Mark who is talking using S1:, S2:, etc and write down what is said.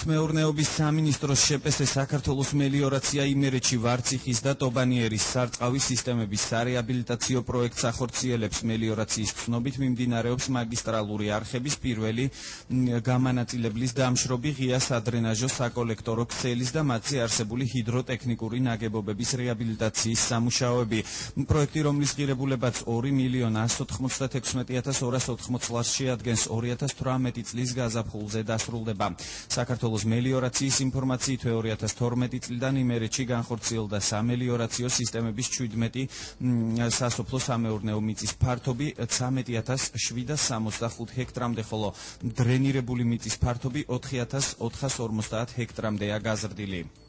S1: მეურნეობის სამინისტროს შეპესე საქართველოს მელიორაცია იმერეთში ვარციხის და ტობანიერის სარწყავი სისტემების სარეაბილიტაციო პროექტს ახორციელებს. მელიორაციის ცნობით მიმდინარეობს მაგისტრალური არხების პირველი გამანაწილებლის დამშრობი, ღია სადრენაჟო, საკოლექტორო ქსელის და მათზე არსებული ჰიდროტექნიკური ნაგებობების რეაბილიტაციის სამუშაოები. პროექტი, რომლის ღირებულებაც 2.196.280 ლარს შეადგენს, 2018 წლის გაზაფხულზე დასრულდება. საქართველოს მელიორაციის ინფორმაციით 2012 წლიდან იმერეთში განხორციელდა სამელიორაციო სისტემების 17 სასოფლო სამეურნეო მიწის ფართობი 13.765 ჰექტრამდე, ხოლო დრენირებული მიწის ფართობი 4.450 ჰექტრამდეა გაზრდილი.